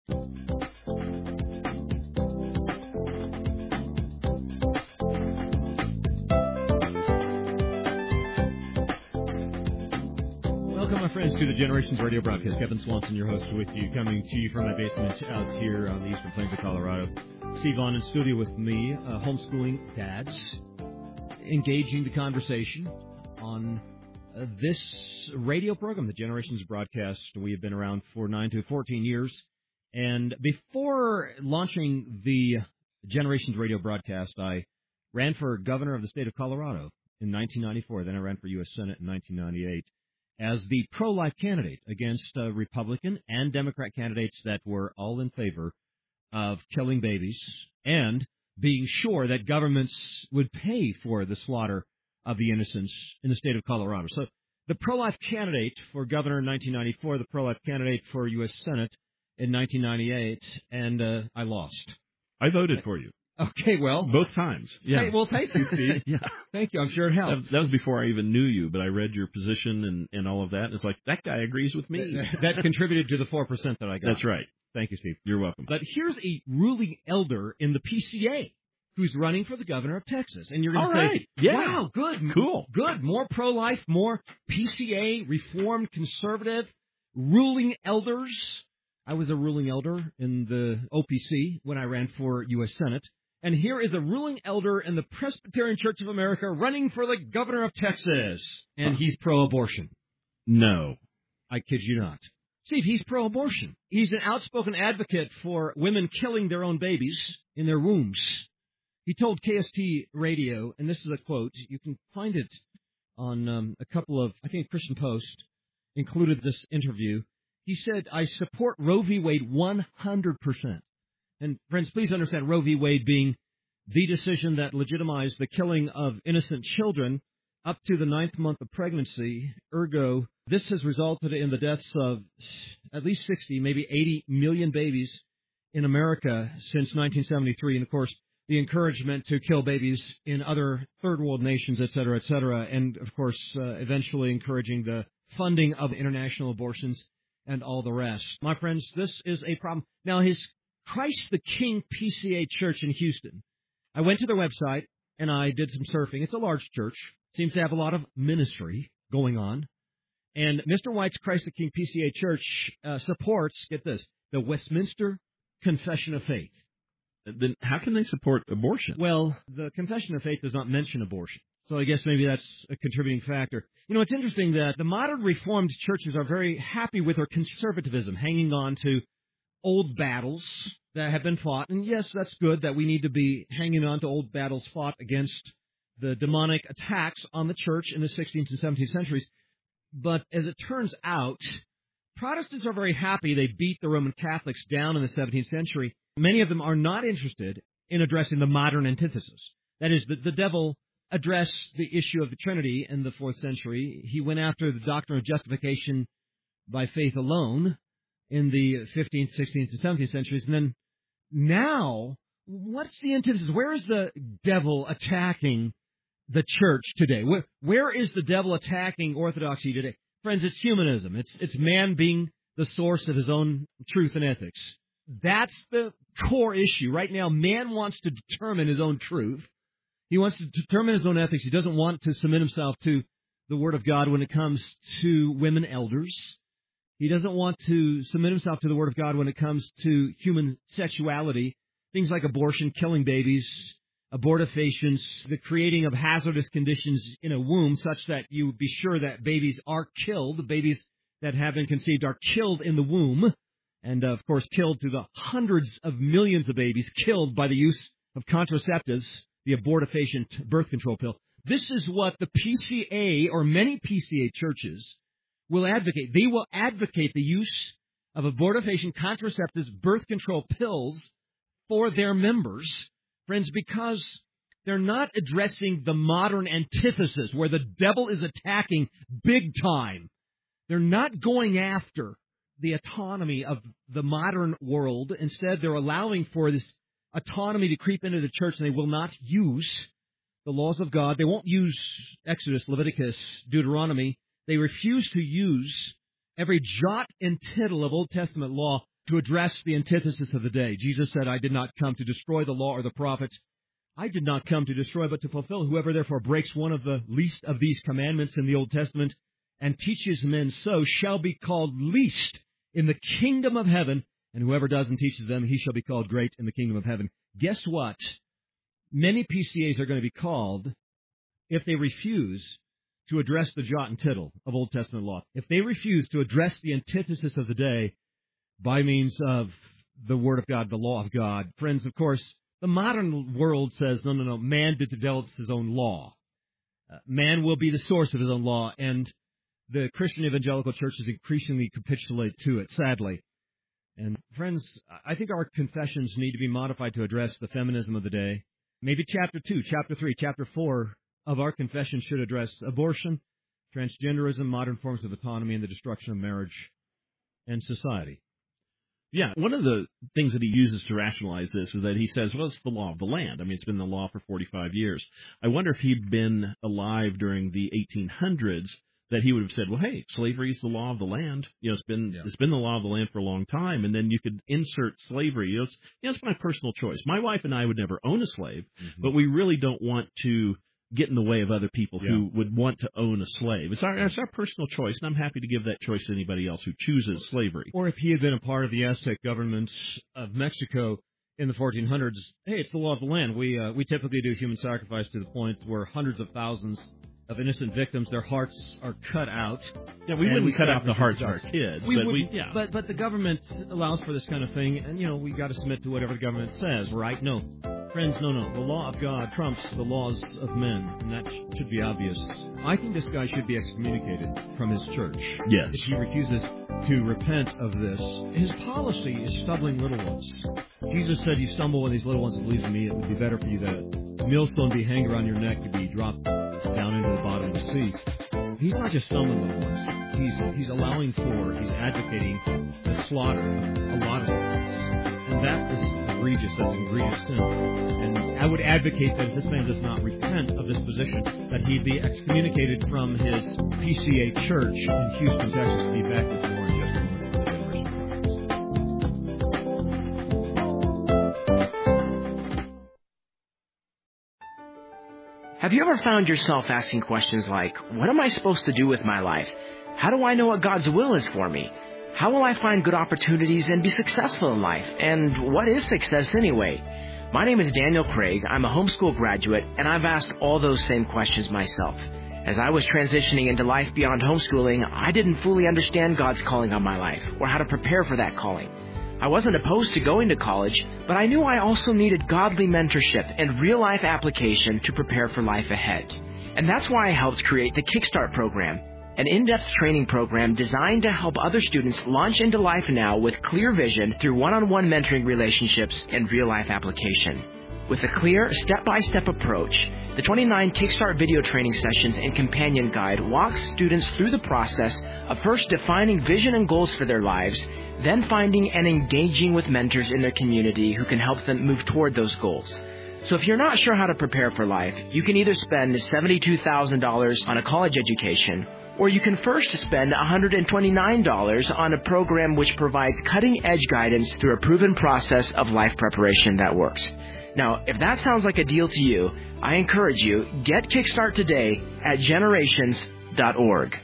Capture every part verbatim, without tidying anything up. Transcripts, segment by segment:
Welcome, my friends, to the Generations Radio broadcast. Kevin Swanson, your host, with you, coming to you from my basement out here on the Eastern Plains of Colorado. Steve Vaughn in studio with me, uh, homeschooling dads, engaging the conversation on uh, this radio program, the Generations broadcast. We have been around for nine to fourteen years. And before launching the Generations Radio broadcast, I ran for governor of the state of Colorado in nineteen ninety-four. Then I ran for U S Senate in nineteen ninety-eight as the pro-life candidate against uh, Republican and Democrat candidates that were all in favor of killing babies and being sure that governments would pay for the slaughter of the innocents in the state of Colorado. So the pro-life candidate for governor in nineteen ninety-four, the pro-life candidate for U S Senate in nineteen ninety-eight, and uh, I lost. I voted for you. Okay, well. Both times. Yeah. Hey, well, thank you, Steve. yeah. Thank you. I'm sure it helped. That, that was before I even knew you, but I read your position and, and all of that. And it's like, that guy agrees with me. That contributed to the four percent that I got. That's right. Thank you, Steve. You're welcome. But here's a ruling elder in the P C A who's running for the governor of Texas. And you're going to say, right. yeah. wow, good. Cool. Good. More pro-life, more P C A, reformed, conservative, ruling elders. I was a ruling elder in the O P C when I ran for U S Senate. And here is a ruling elder in the Presbyterian Church of America running for the governor of Texas. And he's pro-abortion. No. I kid you not. Steve, he's pro-abortion. He's an outspoken advocate for women killing their own babies in their wombs. He told K S T Radio, and this is a quote, you can find it on um, a couple of, I think Christian Post included this interview. He said, I support Roe v. Wade one hundred percent. And, friends, please understand Roe v. Wade being the decision that legitimized the killing of innocent children up to the ninth month of pregnancy. Ergo, this has resulted in the deaths of at least sixty, maybe eighty million babies in America since nineteen seventy-three. And, of course, the encouragement to kill babies in other third world nations, et cetera, et cetera. And, of course, uh, eventually encouraging the funding of international abortions and all the rest. My friends, this is a problem. Now, his Christ the King P C A Church in Houston. I went to their website, and I did some surfing. It's a large church. Seems to have a lot of ministry going on. And Mister White's Christ the King P C A Church uh, supports, get this, the Westminster Confession of Faith. Then how can they support abortion? Well, the Confession of Faith does not mention abortion. So I guess maybe that's a contributing factor. You know, it's interesting that the modern Reformed churches are very happy with their conservatism, hanging on to old battles that have been fought. And yes, that's good that we need to be hanging on to old battles fought against the demonic attacks on the church in the sixteenth and seventeenth centuries. But as it turns out, Protestants are very happy they beat the Roman Catholics down in the seventeenth century. Many of them are not interested in addressing the modern antithesis. That is, the, the devil addressed the issue of the Trinity in the fourth century. He went after the doctrine of justification by faith alone in the fifteenth, sixteenth, and seventeenth centuries. And then now, what's the antithesis? Where is the devil attacking the church today? Where, where is the devil attacking orthodoxy today? Friends, it's humanism. It's, it's man being the source of his own truth and ethics. That's the core issue. Right now, man wants to determine his own truth. He wants to determine his own ethics. He doesn't want to submit himself to the Word of God when it comes to women elders. He doesn't want to submit himself to the Word of God when it comes to human sexuality, things like abortion, killing babies, abortifacients, the creating of hazardous conditions in a womb such that you be sure that babies are killed, babies that have been conceived are killed in the womb, and, uh, of course, killed through the hundreds of millions of babies killed by the use of contraceptives, the abortifacient birth control pill. This is what the P C A, or many P C A churches, will advocate. They will advocate the use of abortifacient contraceptives, birth control pills for their members, friends, because they're not addressing the modern antithesis where the devil is attacking big time. They're not going after the autonomy of the modern world. Instead, they're allowing for this autonomy to creep into the church, and they will not use the laws of God. They won't use Exodus, Leviticus, Deuteronomy. They refuse to use every jot and tittle of Old Testament law to address the antithesis of the day. Jesus said, I did not come to destroy the law or the prophets. I did not come to destroy, but to fulfill. Whoever therefore breaks one of the least of these commandments in the Old Testament and teaches men so shall be called least in the kingdom of heaven, and whoever does and teaches them, he shall be called great in the kingdom of heaven. Guess what? Many P C As are going to be called if they refuse to address the jot and tittle of Old Testament law. If they refuse to address the antithesis of the day by means of the Word of God, the law of God. Friends, of course, the modern world says, no, no, no, man develops his own law. Uh, man will be the source of his own law, and the Christian evangelical churches increasingly capitulate to it, sadly. And friends, I think our confessions need to be modified to address the feminism of the day. Maybe chapter two, chapter three, chapter four of our confession should address abortion, transgenderism, modern forms of autonomy, and the destruction of marriage and society. Yeah, one of the things that he uses to rationalize this is that he says, well, it's the law of the land. I mean, it's been the law for forty-five years. I wonder if he'd been alive during the eighteen hundreds, that he would have said, well, hey, slavery is the law of the land. You know, it's been yeah. it's been the law of the land for a long time. And then you could insert slavery. You know, it's, you know, it's my personal choice. My wife and I would never own a slave, mm-hmm. but we really don't want to get in the way of other people yeah. who would want to own a slave. It's our, it's our personal choice, and I'm happy to give that choice to anybody else who chooses slavery. Or if he had been a part of the Aztec government of Mexico in the fourteen hundreds, hey, it's the law of the land. We uh, we typically do human sacrifice to the point where hundreds of thousands of innocent victims, their hearts are cut out. Yeah, we wouldn't we cut out the hearts of our kids, we but we, yeah. But but the government allows for this kind of thing, and you know we got to submit to whatever the government says, right? No, friends, no, no. The law of God trumps the laws of men, and that should be obvious. I think this guy should be excommunicated from his church. Yes. If he refuses to repent of this, his policy is stumbling little ones. Jesus said, "You stumble with these little ones that believes in me. It would be better for you that a millstone be hanged around your neck to be dropped down into the bottom of the sea." He's not just stumbling little ones. He's he's allowing for, he's advocating the slaughter of a lot of ones. And that is egregious. That's an egregious sin. And I would advocate that if this man does not repent of this position, that he be excommunicated from his P C A church in Houston, Texas. Be back with more in just a moment for the generation. Have you ever found yourself asking questions like, what am I supposed to do with my life? How do I know what God's will is for me? How will I find good opportunities and be successful in life? And what is success anyway? My name is Daniel Craig. I'm a homeschool graduate, and I've asked all those same questions myself. As I was transitioning into life beyond homeschooling, I didn't fully understand God's calling on my life or how to prepare for that calling. I wasn't opposed to going to college, but I knew I also needed godly mentorship and real-life application to prepare for life ahead. And that's why I helped create the Kickstart program, an in-depth training program designed to help other students launch into life now with clear vision through one-on-one mentoring relationships and real-life application. With a clear, step-by-step approach, the twenty-nine Kickstart video training sessions and companion guide walks students through the process of first defining vision and goals for their lives, then finding and engaging with mentors in their community who can help them move toward those goals. So if you're not sure how to prepare for life, you can either spend seventy-two thousand dollars on a college education, or you can first spend one hundred twenty-nine dollars on a program which provides cutting-edge guidance through a proven process of life preparation that works. Now, if that sounds like a deal to you, I encourage you, get Kickstart today at generations dot org.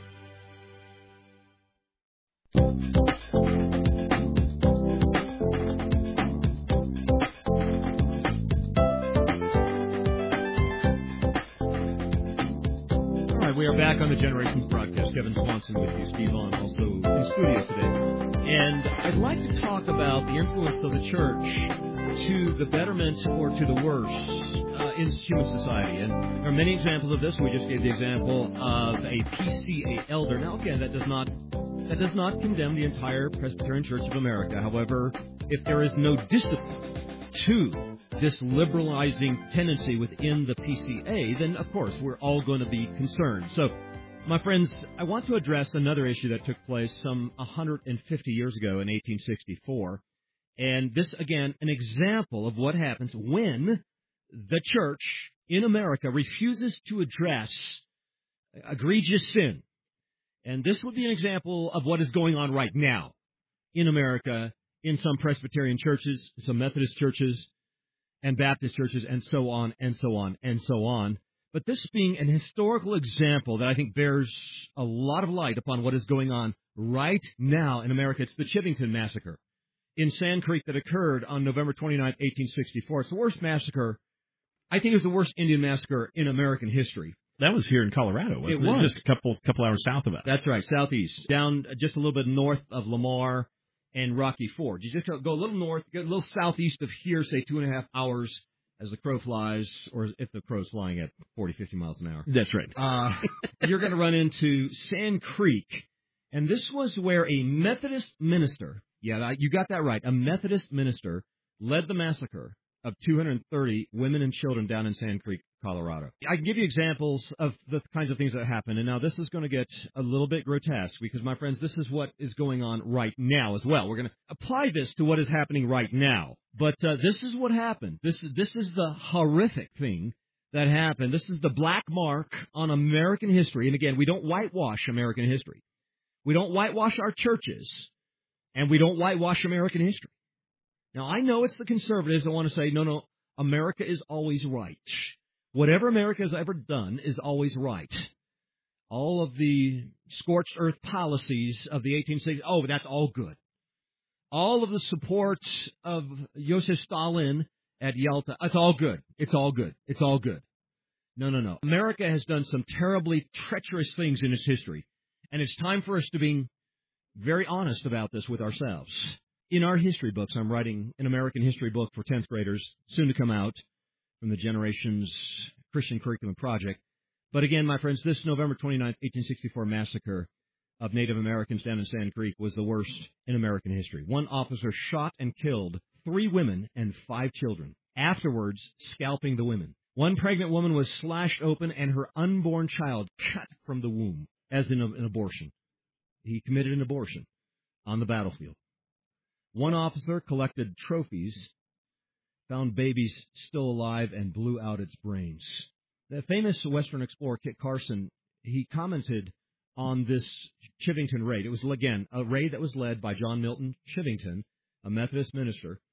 We are back on the Generations broadcast. Kevin Swanson with you, Steve Vaughn, also in studio today. And I'd like to talk about the influence of the church to the betterment or to the worse uh, in human society. And there are many examples of this. We just gave the example of a P C A elder. Now, again, that does not that does not condemn the entire Presbyterian Church of America. However, if there is no discipline to this liberalizing tendency within the P C A, then, of course, we're all going to be concerned. So, my friends, I want to address another issue that took place some one hundred fifty years ago in eighteen sixty-four. And this, again, an example of what happens when the church in America refuses to address egregious sin. And this would be an example of what is going on right now in America in some Presbyterian churches, some Methodist churches, and Baptist churches, and so on, and so on, and so on. But this being an historical example that I think bears a lot of light upon what is going on right now in America. It's the Chivington Massacre in Sand Creek that occurred on November twenty-ninth, eighteen sixty-four. It's the worst massacre. I think it was the worst Indian massacre in American history. That was here in Colorado, wasn't it? It was. Just a couple couple hours south of us. That's right, southeast, down just a little bit north of Lamar and Rocky Ford. You just go a little north, get a little southeast of here, say two and a half hours as the crow flies, or if the crow's flying at forty, fifty miles an hour. That's right. Uh, you're going to run into Sand Creek, and this was where a Methodist minister, yeah, you got that right, a Methodist minister led the massacre of two hundred thirty women and children down in Sand Creek, Colorado. I can give you examples of the kinds of things that happened, and now this is going to get a little bit grotesque because, my friends, this is what is going on right now as well. We're going to apply this to what is happening right now, but uh, this is what happened. This is this is the horrific thing that happened. This is the black mark on American history, and again, we don't whitewash American history. We don't whitewash our churches, and we don't whitewash American history. Now, I know it's the conservatives that want to say, no, no, America is always right. Whatever America has ever done is always right. All of the scorched earth policies of the eighteen sixties, oh, that's all good. All of the support of Joseph Stalin at Yalta, it's all good. It's all good. It's all good. No, no, no. America has done some terribly treacherous things in its history, and it's time for us to be very honest about this with ourselves. In our history books, I'm writing an American history book for tenth graders, soon to come out from the Generations Christian Curriculum Project. But again, my friends, this November twenty-ninth, eighteen sixty-four massacre of Native Americans down in Sand Creek was the worst in American history. One officer shot and killed three women and five children, afterwards scalping the women. One pregnant woman was slashed open and her unborn child cut from the womb, as in a, an abortion. He committed an abortion on the battlefield. One officer collected trophies, found babies still alive, and blew out its brains. The famous Western explorer Kit Carson, he commented on this Chivington raid. It was, again, a raid that was led by John Milton Chivington, a Methodist minister.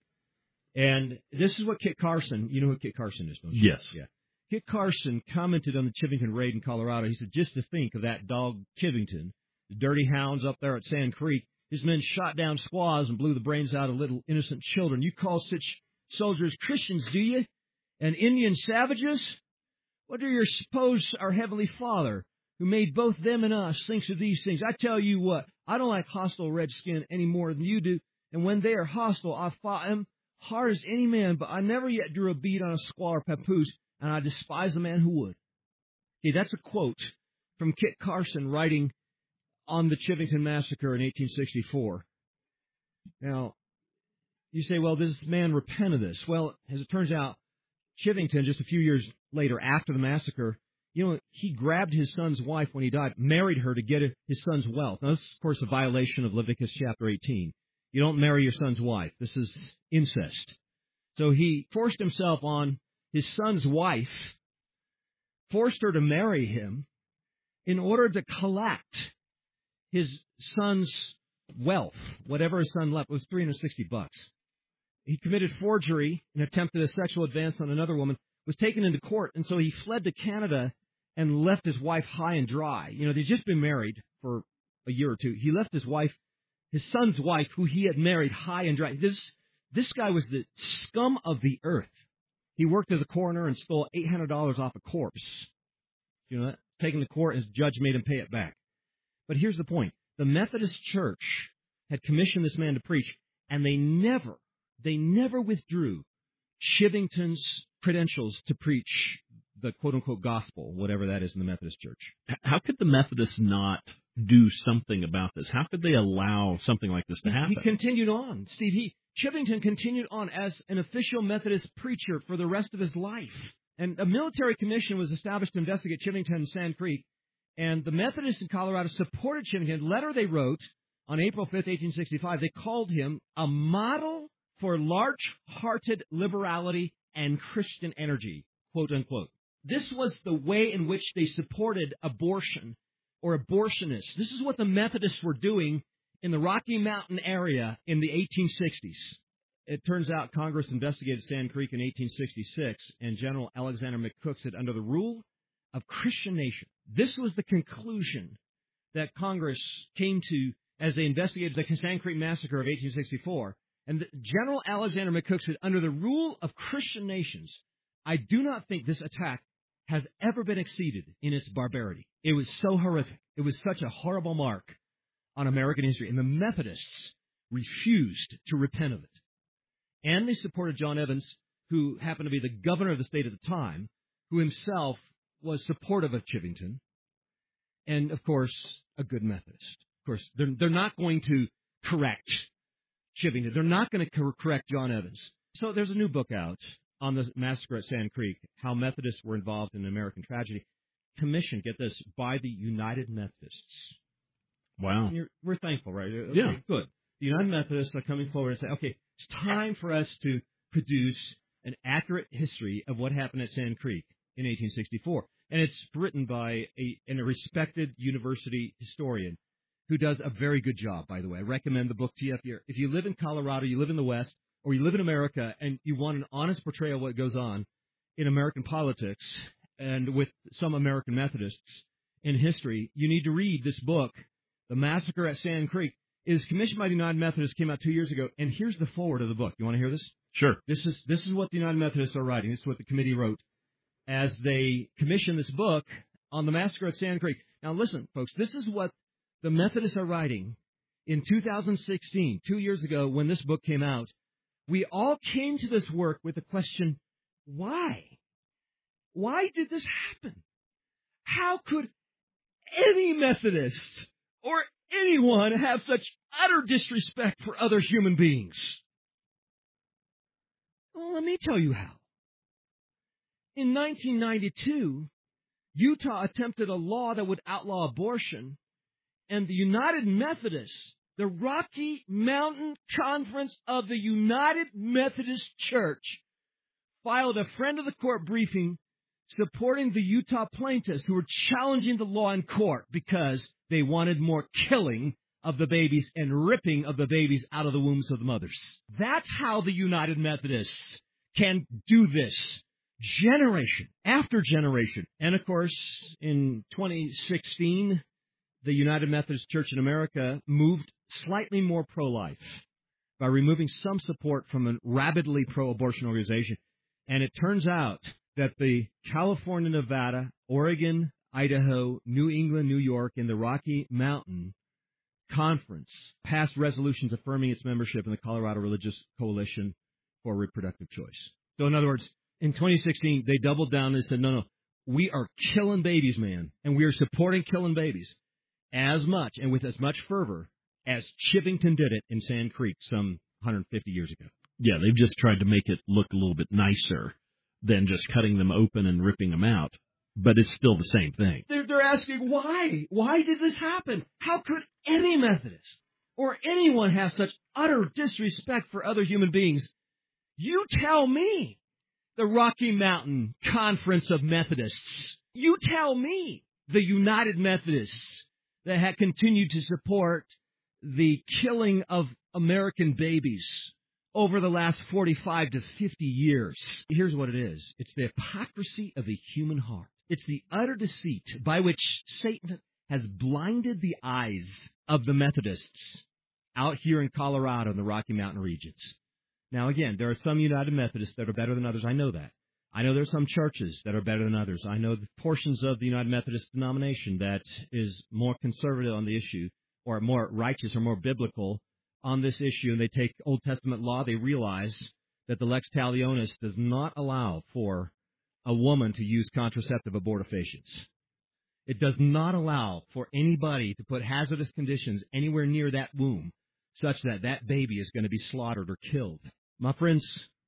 And this is what Kit Carson, you know who Kit Carson is, don't you? Yes. Yeah. Kit Carson commented on the Chivington raid in Colorado. He said, just to think of that dog Chivington, the dirty hounds up there at Sand Creek, his men shot down squaws and blew the brains out of little innocent children. You call such soldiers Christians, do you? And Indian savages? What do you suppose our Heavenly Father, who made both them and us, thinks of these things? I tell you what, I don't like hostile redskin any more than you do. And when they are hostile, I fought them hard as any man, but I never yet drew a bead on a squaw or papoose, and I despise a man who would. Okay, that's a quote from Kit Carson writing on the Chivington Massacre in eighteen sixty-four. Now, you say, well, does this man repent of this? Well, as it turns out, Chivington, just a few years later after the massacre, you know, he grabbed his son's wife when he died, married her to get his son's wealth. Now, this is, of course, a violation of Leviticus chapter eighteen. You don't marry your son's wife. This is incest. So he forced himself on his son's wife, forced her to marry him in order to collect his son's wealth, whatever his son left. It was three hundred sixty bucks. He committed forgery and attempted a sexual advance on another woman, was taken into court, and so he fled to Canada and left his wife high and dry. You know, they'd just been married for a year or two. He left his wife, his son's wife, who he had married, high and dry. This this guy was the scum of the earth. He worked as a coroner and stole eight hundred dollars off a corpse. You know that? Taken to court, and his judge made him pay it back. But here's the point. The Methodist Church had commissioned this man to preach, and they never, they never withdrew Chivington's credentials to preach the quote-unquote gospel, whatever that is in the Methodist Church. How could the Methodists not do something about this? How could they allow something like this to happen? He continued on, Steve. He, Chivington continued on as an official Methodist preacher for the rest of his life. And a military commission was established to investigate Chivington and Sand Creek. And the Methodists in Colorado supported Chivington. A letter they wrote on April fifth, eighteen sixty-five, they called him a model for large-hearted liberality and Christian energy, quote unquote. This was the way in which they supported abortion or abortionists. This is what the Methodists were doing in the Rocky Mountain area in the eighteen sixties. It turns out Congress investigated Sand Creek in eighteen sixty-six, and General Alexander McCook said, under the rule of Christian nation. This was the conclusion that Congress came to as they investigated the Sand Creek Massacre of eighteen sixty-four. And General Alexander McCook said, under the rule of Christian nations, I do not think this attack has ever been exceeded in its barbarity. It was so horrific. It was such a horrible mark on American history. And the Methodists refused to repent of it. And they supported John Evans, who happened to be the governor of the state at the time, who himself was supportive of Chivington, and, of course, a good Methodist. Of course, they're, they're not going to correct Chivington. They're not going to correct John Evans. So there's a new book out on the massacre at Sand Creek, how Methodists were involved in American tragedy, commissioned, get this, by the United Methodists. Wow. And you're, we're thankful, right? Okay, yeah. Good. The United Methodists are coming forward and say, okay, it's time for us to produce an accurate history of what happened at Sand Creek in eighteen sixty-four. And it's written by a, a respected university historian who does a very good job, by the way. I recommend the book to you. If, you're, if you live in Colorado, you live in the West, or you live in America, and you want an honest portrayal of what goes on in American politics and with some American Methodists in history, you need to read this book, The Massacre at Sand Creek. It is commissioned by the United Methodists, came out two years ago, and here's the foreword of the book. You want to hear this? Sure. This is this is what the United Methodists are writing. This is what the committee wrote as they commissioned this book on the Massacre at Sand Creek. Now listen, folks, this is what the Methodists are writing in two thousand sixteen, two years ago when this book came out. We all came to this work with the question, why? Why did this happen? How could any Methodist or anyone have such utter disrespect for other human beings? Well, let me tell you how. In nineteen ninety-two, Utah attempted a law that would outlaw abortion, and the United Methodists, the Rocky Mountain Conference of the United Methodist Church, filed a friend of the court briefing supporting the Utah plaintiffs who were challenging the law in court because they wanted more killing of the babies and ripping of the babies out of the wombs of the mothers. That's how the United Methodists can do this, generation after generation. And, of course, in twenty sixteen, the United Methodist Church in America moved slightly more pro-life by removing some support from a rabidly pro-abortion organization. And it turns out that the California, Nevada, Oregon, Idaho, New England, New York, and the Rocky Mountain Conference passed resolutions affirming its membership in the Colorado Religious Coalition for Reproductive Choice. So in other words, in twenty sixteen, they doubled down and said, no, no, we are killing babies, man, and we are supporting killing babies as much and with as much fervor as Chivington did it in Sand Creek some one hundred fifty years ago. Yeah, they've just tried to make it look a little bit nicer than just cutting them open and ripping them out. But it's still the same thing. They're, they're asking, why? Why did this happen? How could any Methodist or anyone have such utter disrespect for other human beings? You tell me, the Rocky Mountain Conference of Methodists. You tell me, the United Methodists that have continued to support the killing of American babies over the last forty-five to fifty years. Here's what it is. It's the hypocrisy of the human heart. It's the utter deceit by which Satan has blinded the eyes of the Methodists out here in Colorado and the Rocky Mountain regions. Now, again, there are some United Methodists that are better than others. I know that. I know there are some churches that are better than others. I know the portions of the United Methodist denomination that is more conservative on the issue or more righteous or more biblical on this issue, and they take Old Testament law. They realize that the lex talionis does not allow for a woman to use contraceptive abortifacients. It does not allow for anybody to put hazardous conditions anywhere near that womb such that that baby is going to be slaughtered or killed. My friends,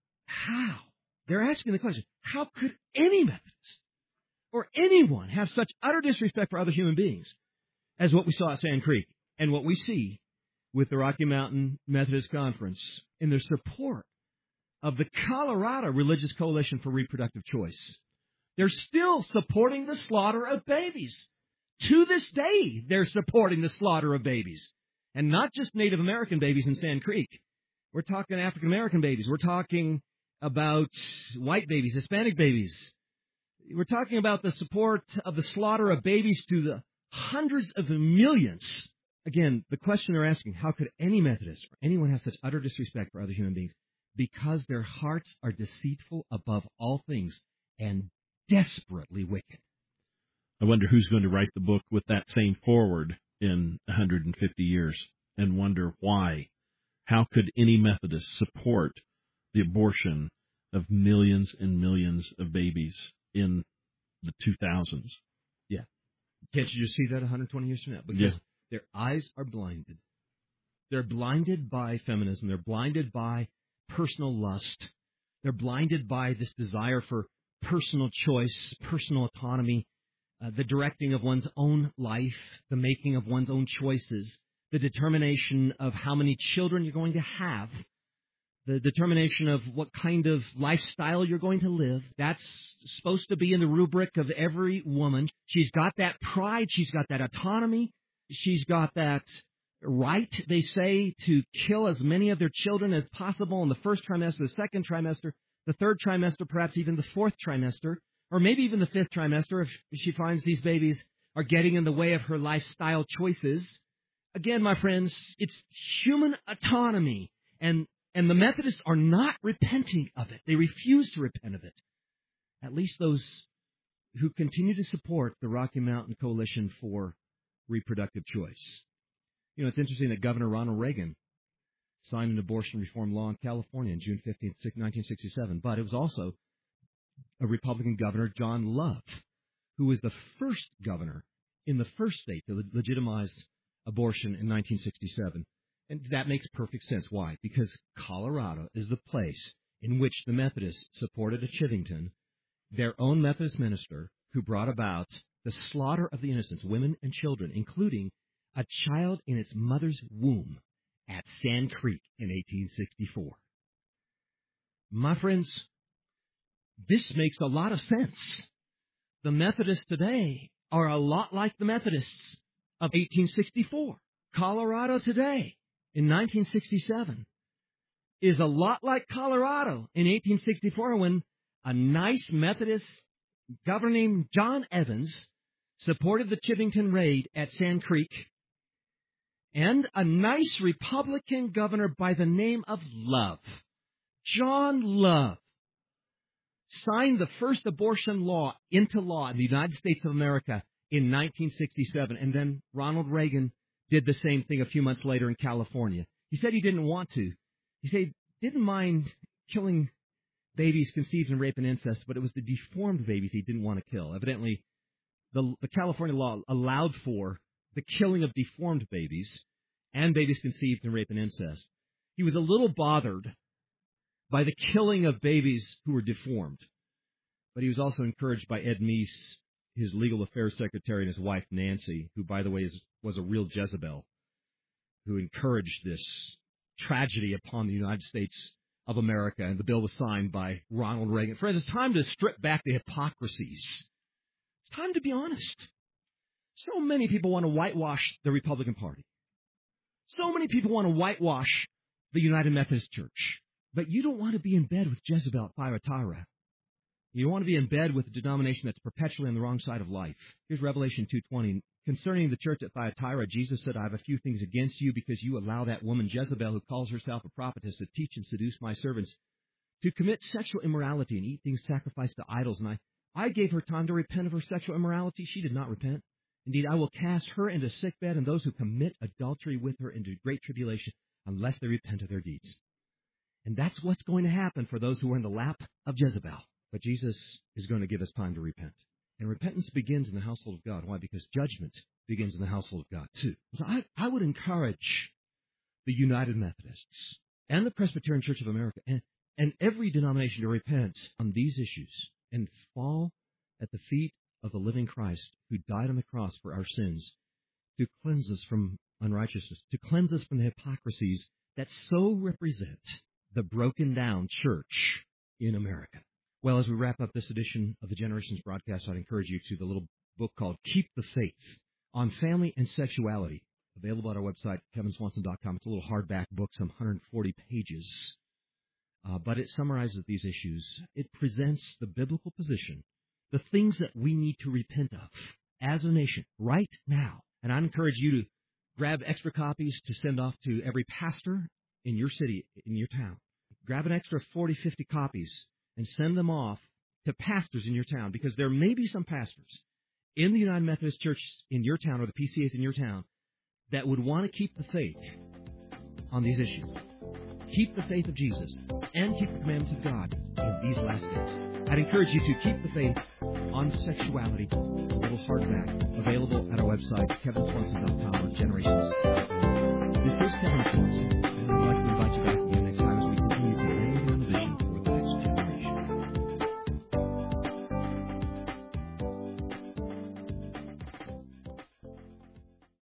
how? They're asking the question, how could any Methodist or anyone have such utter disrespect for other human beings as what we saw at Sand Creek and what we see with the Rocky Mountain Methodist Conference in their support of the Colorado Religious Coalition for Reproductive Choice? They're still supporting the slaughter of babies. To this day, they're supporting the slaughter of babies. And not just Native American babies in Sand Creek. We're talking African American babies. We're talking about white babies, Hispanic babies. We're talking about the support of the slaughter of babies to the hundreds of millions. Again, the question they're asking, how could any Methodist or anyone have such utter disrespect for other human beings? Because their hearts are deceitful above all things and desperately wicked. I wonder who's going to write the book with that same foreword in one hundred fifty years and wonder why. How could any Methodist support the abortion of millions and millions of babies in the two thousands? Yeah. Can't you just see that one hundred twenty years from now? Because yeah. Their eyes are blinded. They're blinded by feminism. They're blinded by personal lust. They're blinded by this desire for personal choice, personal autonomy, uh, the directing of one's own life, the making of one's own choices, the determination of how many children you're going to have, the determination of what kind of lifestyle you're going to live. That's supposed to be in the rubric of every woman. She's got that pride. She's got that autonomy. She's got that right, they say, to kill as many of their children as possible in the first trimester, the second trimester, the third trimester, perhaps even the fourth trimester, or maybe even the fifth trimester if she finds these babies are getting in the way of her lifestyle choices. Again, my friends, it's human autonomy, and and the Methodists are not repenting of it. They refuse to repent of it. At least those who continue to support the Rocky Mountain Coalition for Reproductive Choice. You know, it's interesting that Governor Ronald Reagan signed an abortion reform law in California on June fifteenth, nineteen sixty-seven, but it was also a Republican governor, John Love, who was the first governor in the first state to legitimize abortion in nineteen sixty-seven. And that makes perfect sense. Why? Because Colorado is the place in which the Methodists supported at Chivington their own Methodist minister who brought about the slaughter of the innocents, women and children, including a child in its mother's womb at Sand Creek in eighteen sixty-four. My friends, this makes a lot of sense. The Methodists today are a lot like the Methodists of eighteen sixty-four. Colorado today in nineteen sixty-seven is a lot like Colorado in eighteen sixty-four when a nice Methodist governor named John Evans supported the Chivington raid at Sand Creek, and a nice Republican governor by the name of Love, John Love, signed the first abortion law into law in the United States of America in nineteen sixty-seven, and then Ronald Reagan did the same thing a few months later in California. He said he didn't want to. He said he didn't mind killing babies conceived in rape and incest, but it was the deformed babies he didn't want to kill. Evidently, the, the California law allowed for the killing of deformed babies and babies conceived in rape and incest. He was a little bothered by the killing of babies who were deformed, but he was also encouraged by Ed Meese, his legal affairs secretary, and his wife Nancy, who, by the way, is, was a real Jezebel, who encouraged this tragedy upon the United States of America, and the bill was signed by Ronald Reagan. Friends, it's time to strip back the hypocrisies. It's time to be honest. So many people want to whitewash the Republican Party. So many people want to whitewash the United Methodist Church. But you don't want to be in bed with Jezebel at Thyatira. You don't want to be in bed with a denomination that's perpetually on the wrong side of life. Here's Revelation two twenty. Concerning the church at Thyatira, Jesus said, I have a few things against you because you allow that woman Jezebel, who calls herself a prophetess, to teach and seduce my servants to commit sexual immorality and eat things sacrificed to idols. And I, I gave her time to repent of her sexual immorality. She did not repent. Indeed, I will cast her into a sick bed and those who commit adultery with her into great tribulation unless they repent of their deeds. And that's what's going to happen for those who are in the lap of Jezebel. But Jesus is going to give us time to repent. And repentance begins in the household of God. Why? Because judgment begins in the household of God, too. So I, I would encourage the United Methodists and the Presbyterian Church of America and, and every denomination to repent on these issues and fall at the feet of the living Christ who died on the cross for our sins to cleanse us from unrighteousness, to cleanse us from the hypocrisies that so represent the broken down church in America. Well, as we wrap up this edition of the Generations broadcast, I'd encourage you to the little book called Keep the Faith on Family and Sexuality available at our website, kevin swanson dot com. It's a little hardback book, some one hundred forty pages, uh, but it summarizes these issues. It presents the biblical position, the things that we need to repent of as a nation right now. And I encourage you to grab extra copies to send off to every pastor in your city, in your town. Grab an extra forty, fifty copies and send them off to pastors in your town, because there may be some pastors in the United Methodist Church in your town or the P C As in your town that would want to keep the faith on these issues. Keep the faith of Jesus and keep the commandments of God in these last days. I'd encourage you to keep the faith on sexuality, a little hardback, available at our website, kevin swanson dot com or Generations. This is Kevin Swanson.